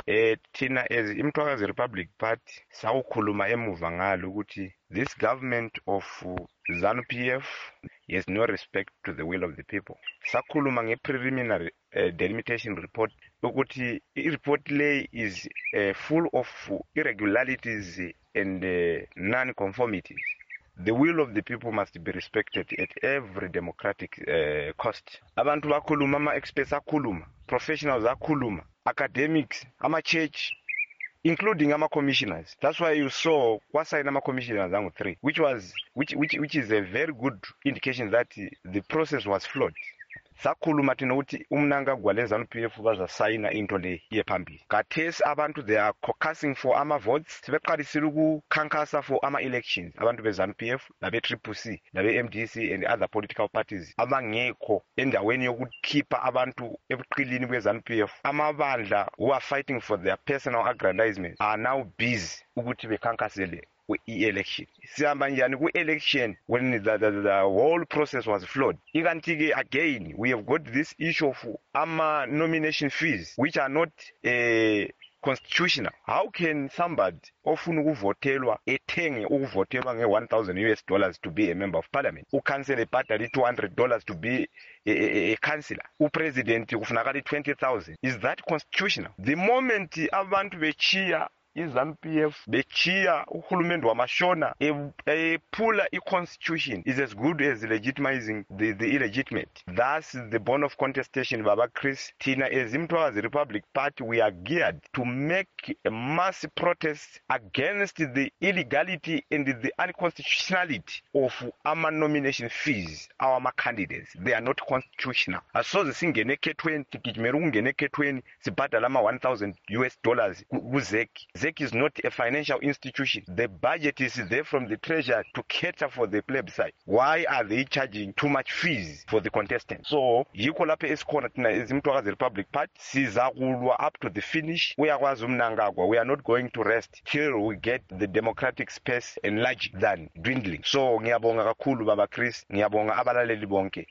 thina as iMthwakazi Republic Party sawukhuluma emuva ngalo ukuthi this government of ZANU-PF has no respect to the will of the people. Sakhuluma nge-preliminary delimitation report ukuthi i-report le is full of irregularities and non-conformities. The will of the people must be respected at every democratic cost. Abantu bakhuluma, ama-experts akhuluma, professionals akhuluma, academics, ama-church, including ama-commissioners. That's why you saw kwasayina ama-commissioners angu-3, which is a very good indication that the process was flawed. Sakhuluma thina ukuthi umnangagwa leZANU-PF bazasayina into le yephambili. Kathesi abantu they are caucusing for ama-votes. Sebeqalisile ukukhankasa for ama-elections. Abantu beZANU-PF, labe-CCC, labe-MDC and other political parties abangekho endaweni yokukhipha abantu ebuqilini kweZANU-PF. Amabandla who are fighting for their personal aggrandizement are now busy ukuthi bekhankasele election. Sihamba njani ku-election when the whole process was flawed? Ikanti-ke again we have got this issue of ama-nomination fees which are not constitutional. How can somebody ofuna ukuvotelwa ethenge ukuvotelwa nge$1,000 to be a member of parliament? Ukansela ebhadala $200 to be a councillor. Upresident kufunakala $20,000. Is that constitutional? The moment abantu bechiya iZANU-PF bechiya uhulumende wamashona ephula i-constitution is as good as legitimizing the illegitimate. Thus the bone of contestation, Baba Chris, thina as iMthwakazi Republic Party, we are geared to make a massive protest against the illegality and the unconstitutionality of our nomination fees. Our candidates, they are not constitutional. Asoze singene ekhethweni, tigijimela ukungena ekhethweni sibhadala ama$1,000 kuZEC. ZEC is not a financial institution. The budget is there from the treasury to cater for the plebiscite. Why are they charging too much fees for the contestants? So yikho lapho esikhona thina as iMthwakazi Republic Party sizakulwa up to the finish. Uyakwazi umnangagwa, we are not going to rest till we get the democratic space enlarged than dwindling. So ngiyabonga kakhulu Baba Chris, ngiyabonga abalaleli bonke.